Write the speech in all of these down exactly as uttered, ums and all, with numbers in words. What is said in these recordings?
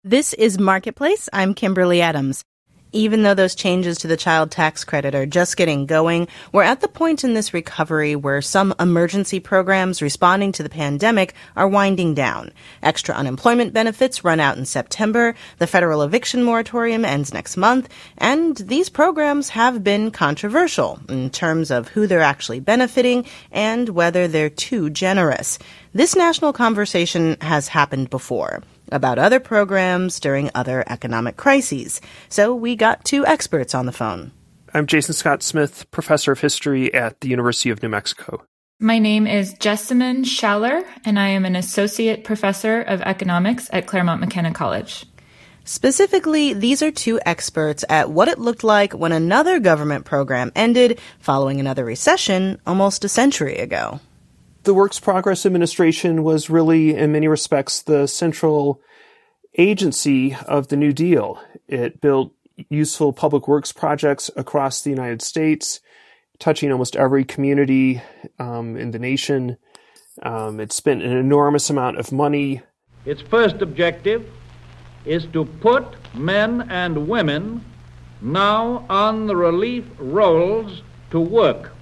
This is Marketplace. I'm Kimberly Adams. Even though those changes to the child tax credit are just getting going, we're at the point in this recovery where some emergency programs responding to the pandemic are winding down. Extra unemployment benefits run out in September, the federal eviction moratorium ends next month, and these programs have been controversial in terms of who they're actually benefiting and whether they're too generous. This national conversation has happened before about other programs during other economic crises. So we got two experts on the phone. I'm Jason Scott Smith, professor of history at the University of New Mexico. My name is Jessamine Schaller, and I am an associate professor of economics at Claremont McKenna College. Specifically, these are two experts at what it looked like when another government program ended following another recession almost a century ago. The Works Progress Administration was really, in many respects, the central agency of the New Deal. It built useful public works projects across the United States, touching almost every community um, in the nation. Um, it spent an enormous amount of money. Its first objective is to put men and women now on the relief rolls to work,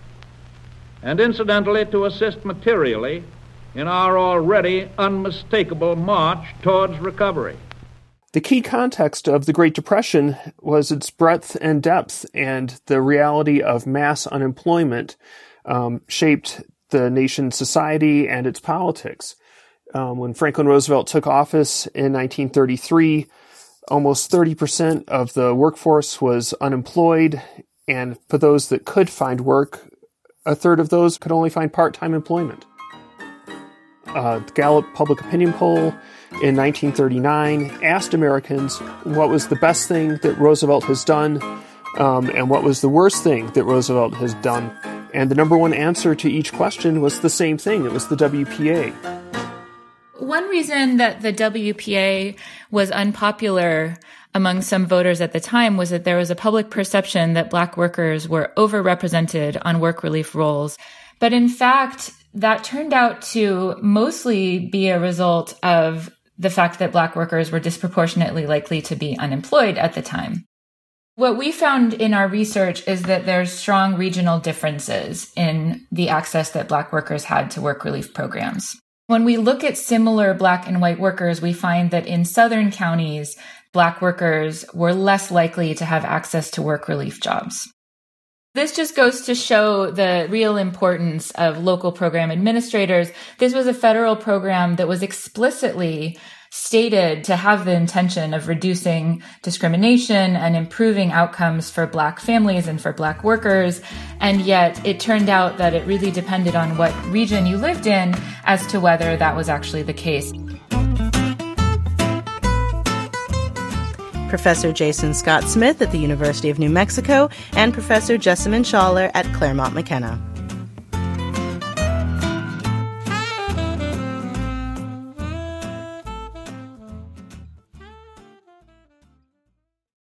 and incidentally to assist materially in our already unmistakable march towards recovery. The key context of the Great Depression was its breadth and depth, and the reality of mass unemployment um, shaped the nation's society and its politics. Um, when Franklin Roosevelt took office in nineteen thirty-three, almost thirty percent of the workforce was unemployed, and for those that could find work, a third of those could only find part-time employment. Uh, the Gallup Public Opinion Poll in nineteen thirty-nine asked Americans what was the best thing that Roosevelt has done um, and what was the worst thing that Roosevelt has done. And the number one answer to each question was the same thing. It was the W P A. One reason that the W P A was unpopular among some voters at the time was that there was a public perception that Black workers were overrepresented on work relief rolls. But in fact, that turned out to mostly be a result of the fact that Black workers were disproportionately likely to be unemployed at the time. What we found in our research is that there's strong regional differences in the access that Black workers had to work relief programs. When we look at similar Black and white workers, we find that in southern counties, Black workers were less likely to have access to work relief jobs. This just goes to show the real importance of local program administrators. This was a federal program that was explicitly stated to have the intention of reducing discrimination and improving outcomes for Black families and for Black workers. And yet it turned out that it really depended on what region you lived in as to whether that was actually the case. Professor Jason Scott Smith at the University of New Mexico and Professor Jessamine Schaller at Claremont McKenna.